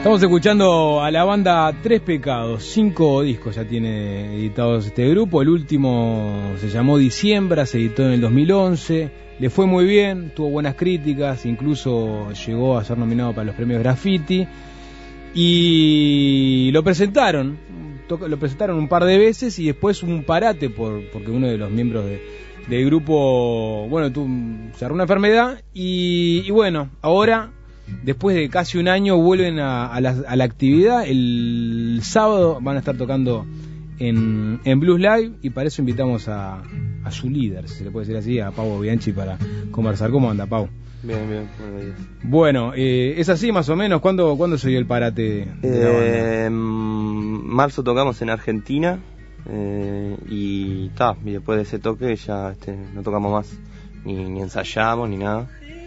Estamos escuchando a la banda Tres Pecados. 5 discos ya tiene editados este grupo. El último se llamó Diciembra, se editó en el 2011. Le fue muy bien, tuvo buenas críticas, incluso llegó a ser nominado para los premios Graffiti. Y lo presentaron un par de veces y después un parate porque uno de los miembros del grupo, bueno, se agarró una enfermedad y bueno, ahora, después de casi un año, vuelven a la actividad. El sábado van a estar tocando en Blues Live y para eso invitamos a su líder, si se le puede decir así, a Pau Bianchi, para conversar. ¿Cómo anda, Pau? Bien, bien. Bueno, ¿es así más o menos? ¿Cuándo se dio el parate de la banda? En marzo tocamos en Argentina y después de ese toque ya no tocamos más, ni ensayamos ni nada.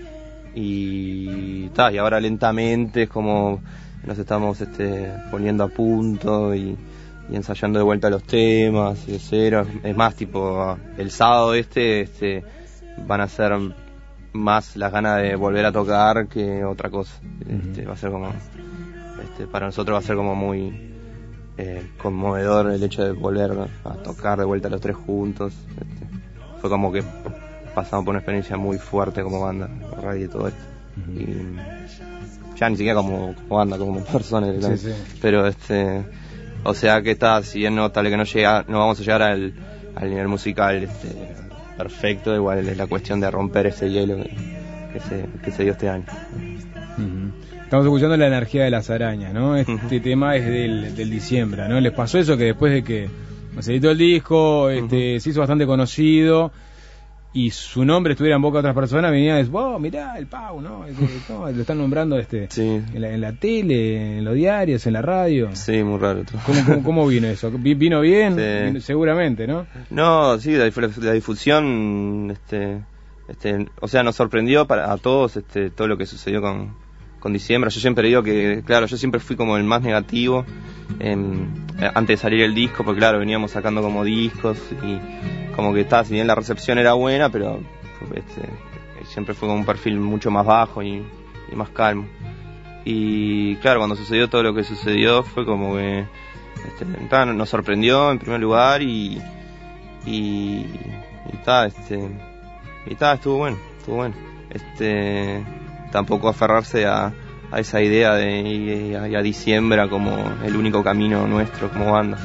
Y ahora lentamente es como nos estamos poniendo a punto y ensayando de vuelta los temas y de cero. Es más, tipo, el sábado van a ser más las ganas de volver a tocar que otra cosa. Va a ser como para nosotros va a ser como muy conmovedor el hecho de volver a tocar de vuelta los tres juntos. Fue como que pasamos por una experiencia muy fuerte como banda, radio y todo esto. Y ya ni siquiera como banda, como personas, sí. Pero o sea que si bien no tal que no vamos a llegar al nivel musical perfecto, igual es la cuestión de romper ese hielo que se dio este año. Estamos escuchando La energía de las arañas, ¿no? Este tema es del diciembre, ¿no? ¿Les pasó eso que después de que se editó el disco, se hizo bastante conocido y su nombre estuviera en boca de otras personas, venía y decía, oh, mirá, el Pau, ¿no? Lo están nombrando sí. en la tele, en los diarios, en la radio. Sí, muy raro. ¿Cómo vino eso? ¿Vino bien? Sí. Vino, seguramente, ¿no? No, sí, la difusión, o sea, nos sorprendió a todos todo lo que sucedió con Diciembre. Yo siempre digo que, claro, yo siempre fui como el más negativo antes de salir el disco, porque claro, veníamos sacando como discos y como que si bien la recepción era buena, pero siempre fue con un perfil mucho más bajo y más calmo. Y claro, cuando sucedió todo lo que sucedió fue como que nos sorprendió en primer lugar y estuvo bueno. Tampoco aferrarse a esa idea de ir a Diciembre como el único camino nuestro como banda.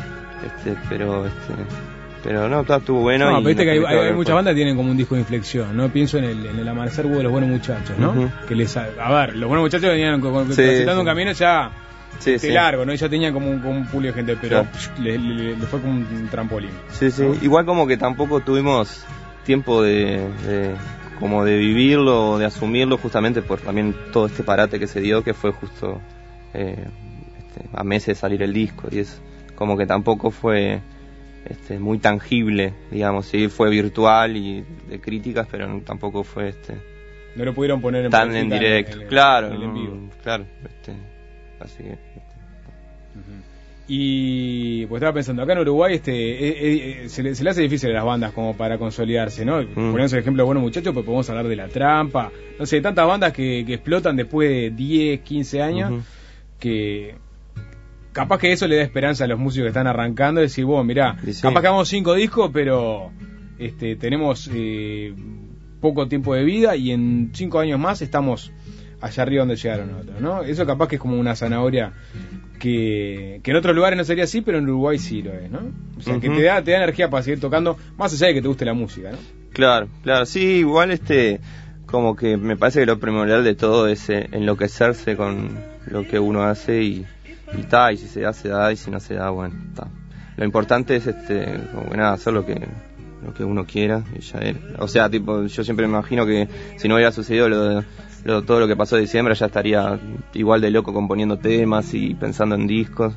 Pero no, estuvo bueno. No, pero viste que hay muchas bandas que tienen como un disco de inflexión, ¿no? Pienso en el Amanecer de los Buenos Muchachos, ¿no? Que los Buenos Muchachos venían transitando un camino ya largo, ¿no? Y ya tenían como un pulio de gente, pero le fue como un trampolín. Sí. ¿No? Igual como que tampoco tuvimos tiempo de vivirlo, de asumirlo, justamente por también todo este parate que se dio, que fue justo a meses de salir el disco, y es como que tampoco fue muy tangible, digamos. Sí, fue virtual y de críticas, pero tampoco fue no lo pudieron poner tan en directo, claro, en vivo. Claro, así que Y pues estaba pensando, acá en Uruguay se le hace difícil a las bandas como para consolidarse, ¿no? Poniendo el ejemplo de Buenos Muchachos, pues podemos hablar de La Trampa, no sé, tantas bandas que explotan después de 10, 15 años, que capaz que eso le da esperanza a los músicos que están arrancando, decir, bueno, mirá, capaz que hagamos 5 discos, pero tenemos poco tiempo de vida y en 5 años más estamos allá arriba donde llegaron otros, ¿no? Eso capaz que es como una zanahoria que en otros lugares no sería así, pero en Uruguay sí lo es, ¿no? O sea, que te da energía para seguir tocando, más allá de que te guste la música, ¿no? Claro, sí, igual como que me parece que lo primordial de todo es enloquecerse con lo que uno hace y si se da, y si no se da, bueno, está. Lo importante es como que nada, hacer lo que uno quiera y ya era. O sea, tipo, yo siempre me imagino que si no hubiera sucedido todo lo que pasó en diciembre, ya estaría igual de loco componiendo temas y pensando en discos.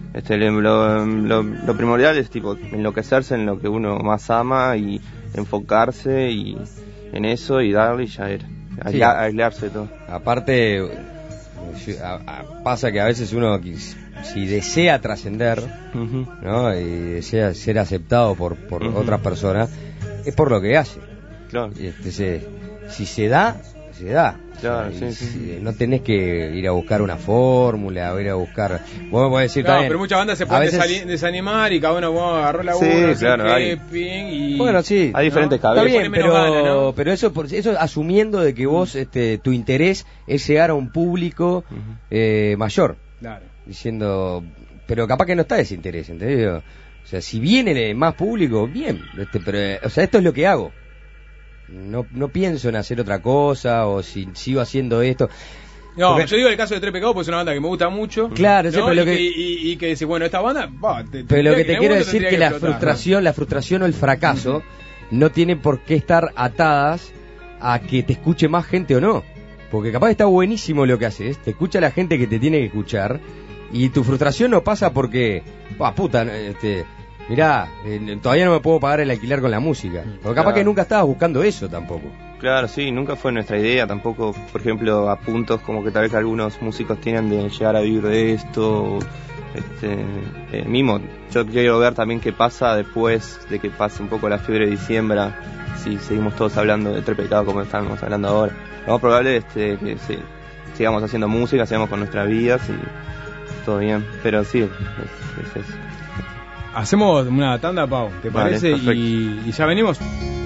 Lo primordial es tipo enloquecerse en lo que uno más ama y enfocarse y en eso y darle y ya era. Aislarse de todo. Aparte, pasa que a veces uno, si desea trascender, ¿no? Y desea ser aceptado por otras personas, es por lo que hace. Claro. Si se da, se da. Claro, O sí, sea, sí. No tenés que ir a buscar una fórmula, o ir a buscar... Vos me podés decir Claro, también, pero muchas bandas se a pueden veces- desanimar y cada uno agarró la Sí, uno, claro, hay. y... Bueno, sí. Hay diferentes Está cabezas. bien, Pone menos pero, ganas, ¿no? pero eso asumiendo de que vos, tu interés es llegar a un público mayor, Claro. diciendo, pero capaz que no está ese interés, ¿entendés? O sea, si viene más público, bien, pero, o sea, esto es lo que hago. No pienso en hacer otra cosa, o si sigo haciendo esto. No, Porque- yo digo el caso de Tres Pecados, pues es una banda que me gusta mucho. Claro, sí, ¿no? pero lo y que- y que dice, bueno, esta banda... Pero lo que te quiero decir decir es que la frustración o el fracaso no tiene por qué estar atadas a que te escuche más gente o no. Porque capaz está buenísimo lo que haces, te escucha la gente que te tiene que escuchar, y tu frustración no pasa porque, puta, mirá, todavía no me puedo pagar el alquiler con la música. Porque capaz Claro. que nunca estabas buscando eso tampoco. Claro, sí, nunca fue nuestra idea tampoco, por ejemplo, a puntos como que tal vez algunos músicos tienen de llegar a vivir de esto, mismo, yo quiero ver también qué pasa después de que pase un poco la fiebre de diciembre, si seguimos todos hablando de Tres Pecados como estamos hablando ahora. Lo más probable es que sí, sigamos haciendo música, sigamos con nuestras vidas y todo bien, pero sí, es eso. Hacemos una tanda, Pau, ¿te Vale, parece? perfecto. Y ya venimos.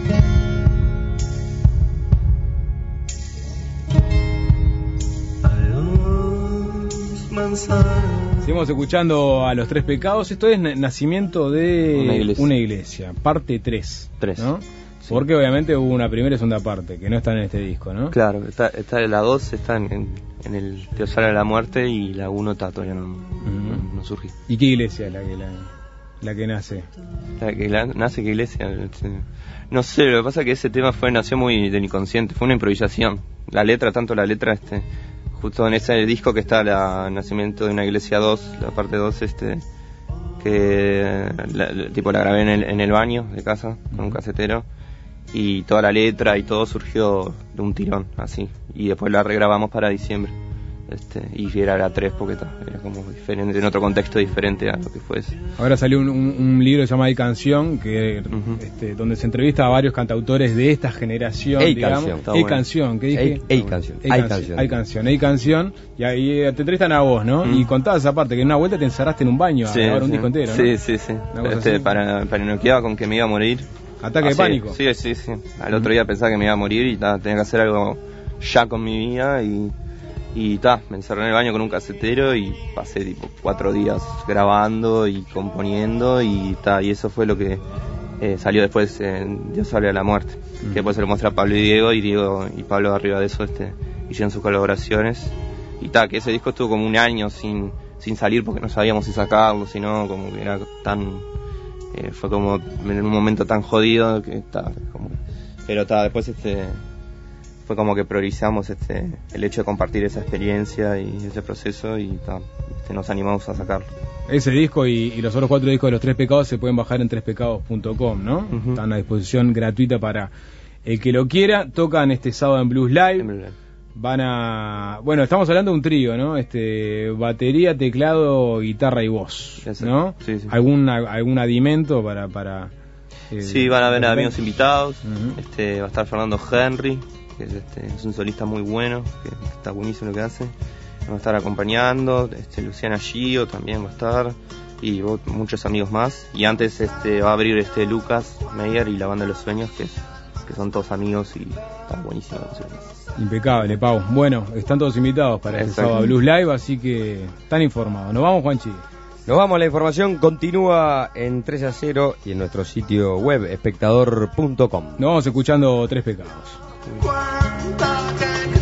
Seguimos escuchando a Los Tres Pecados. Esto es Nacimiento de Una iglesia. iglesia, parte 3. Tres. ¿no? Sí. Porque obviamente hubo una primera y segunda parte que no están en este disco, ¿no? Claro, está la 2 está en el Teosala de la Muerte y la 1 todavía no surgió. ¿Y qué iglesia es la que nace? Nace que iglesia, no sé, lo que pasa es que ese tema nació muy del inconsciente, fue una improvisación. La letra, justo en ese disco que está Nacimiento de una iglesia 2, la parte 2, que la grabé en el baño de casa con un casetero, y toda la letra y todo surgió de un tirón, así, y después la regrabamos para diciembre. Y era la 3 porque era como diferente, en otro contexto diferente a lo que fue ese. Ahora salió un libro que se llama Hay Canción, que donde se entrevista a varios cantautores de esta generación, Ey digamos. Canción, está Ey bueno. Canción, ¿qué dije? Ey Canción. Hay Canción, y ahí te entrevistan a vos, ¿no? Y contabas esa parte, que en una vuelta te encerraste en un baño a grabar un disco entero, ¿no? Sí. Una cosa así. Paranoqueaba con que me iba a morir. Ataque de pánico. Sí. Al otro día pensaba que me iba a morir y tenía que hacer algo ya con mi vida y me encerré en el baño con un casetero y pasé tipo 4 días grabando y componiendo y eso fue lo que salió después en Dios sale a la muerte, que después se lo muestra a Pablo y Diego y Pablo arriba de eso hicieron sus colaboraciones y que ese disco estuvo como un año sin salir porque no sabíamos si sacarlo, sino como que era tan fue como en un momento tan jodido que pero después fue como que priorizamos el hecho de compartir esa experiencia y ese proceso y nos animamos a sacarlo. Ese disco y los otros 4 discos de Los Tres Pecados se pueden bajar en trespecados.com, ¿no? Están a disposición gratuita para el que lo quiera. Tocan este sábado en Blues Live. Bueno, estamos hablando de un trío, ¿no? Batería, teclado, guitarra y voz, ¿no? Sí. ¿Algún adimento para sí, van a haber amigos invitados. Va a estar Fernando Henry, que es un solista muy bueno, que está buenísimo lo que hace. Va a estar acompañando, Luciana Gio también va a estar, y muchos amigos más. Y antes va a abrir Lucas Meyer y la Banda de los Sueños, que son todos amigos y está buenísimo. Impecable, Pau. Bueno, están todos invitados para este sábado Blues Live, así que están informados. Nos vamos, Juanchi. Nos vamos, la información continúa en 3-0 y en nuestro sitio web espectador.com. Nos vamos escuchando Tres Pecados. Cuánta gente